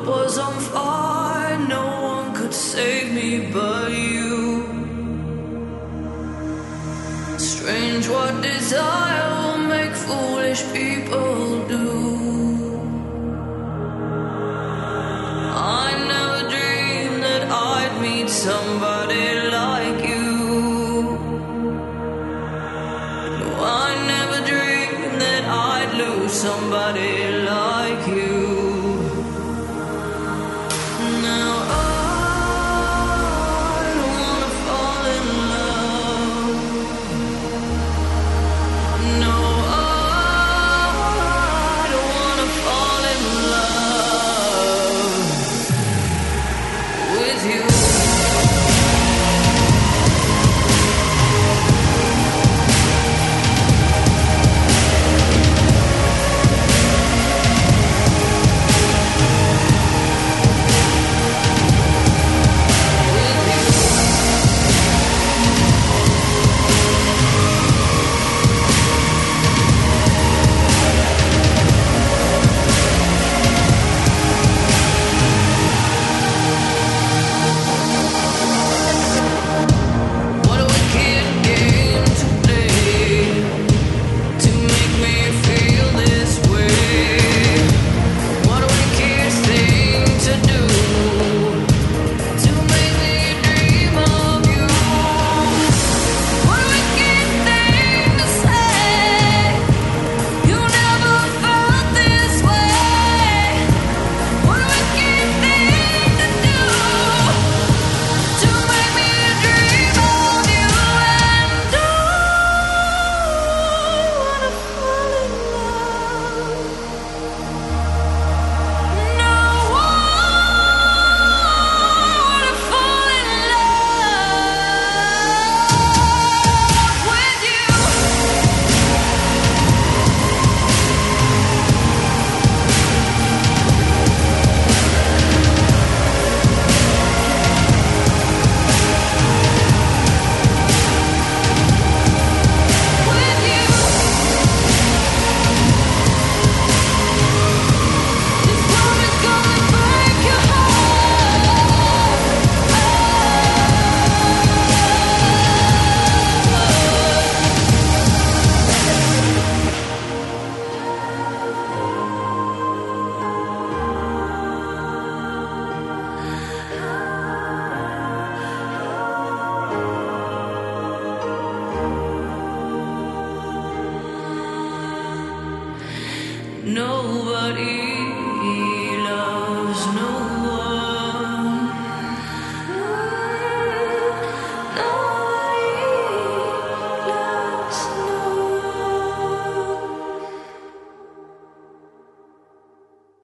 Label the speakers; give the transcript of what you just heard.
Speaker 1: was on fire, no one could save me but you. Strange what desire will make foolish people do. I never dreamed that I'd meet somebody like you. No, I never dreamed that I'd lose somebody like you. Now I don't wanna fall in love. No, I don't wanna fall in love with you. What a wicked game to play to make me feel this way. What a wicked thing to do to make me dream of you. What a wicked thing to say. You never felt this way. What a wicked thing to do to make me dream of you. And I wanna fall in love. No, I wanna fall in love with you. With you. This love is gonna break your Nobody loves nobody.